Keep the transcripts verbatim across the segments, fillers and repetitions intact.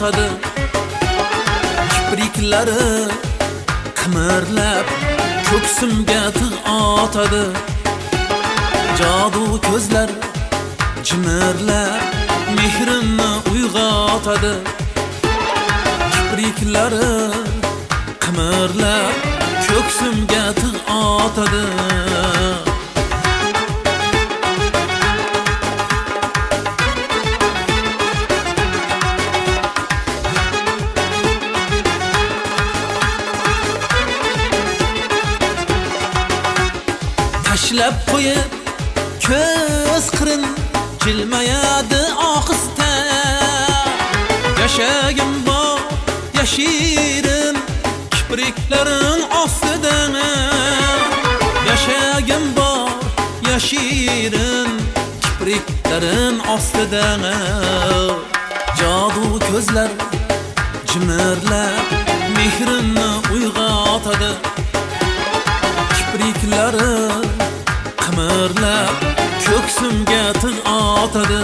otadi. Kipriklari qimirlab ko'ksimga tig' otadi. Jadu ko'zlar jimirlab mehrimni uyg'otadi. Kipriklari qimirlab ko'ksimga tig' otadi. Tashlab qo'yib ko'z qirin jilmayadi ohista. Yashagim bor yashirin kipriklarin ostidan. Yashagim bor yashirin kipriklarin ostidan. Jadu ko'zlar jimirlab mehrimni uyg'otadi. Kipriklari qimirlab ko'ksimga tig' otadi.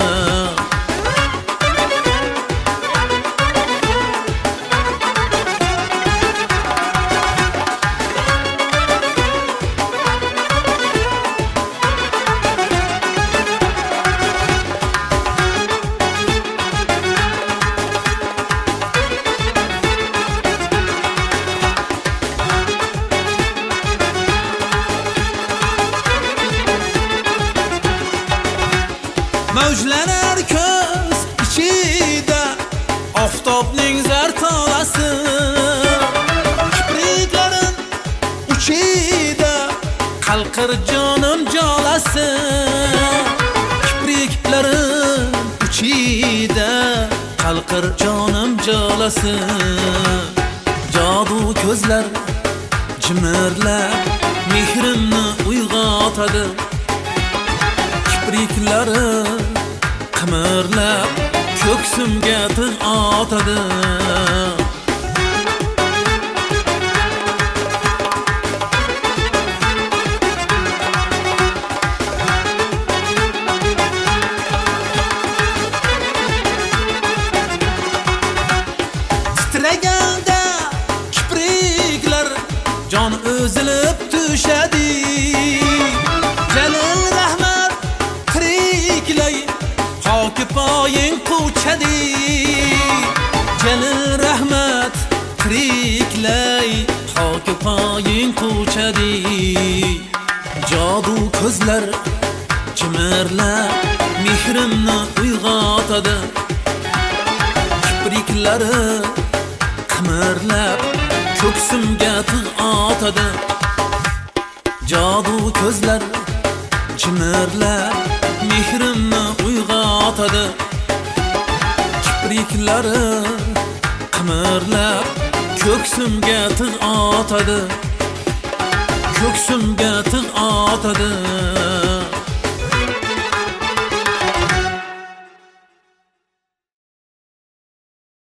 Mavjlanar ko'z ichida oftobning zartolasi. Kipriklarin uchida qalqir jonim jolasi. Kipriklarin uchida qalqir jonim jolasi. Jadu ko'zlar jimirlab mehrimni uyg'otadi. Kipriklari qimirlab ko'ksimga tig' otadi. Titraganda kipriklar jon o'zilib tushadi. Jalil rahmat tiriklay hoki poying quchadi. Jalil rahmat tiriklay hoki poying quchadi. Jadu ko'zlar jimirlab mehrimni uyg'otadi. Kipriklari qimirlab ko'ksimga tig' otadi. Jadu ko'zlar jimirlab mehrimni uyg'otadi. Kipriklari qimirlab ko'ksimga tig' otadi. Ko'ksimga tig' otadi.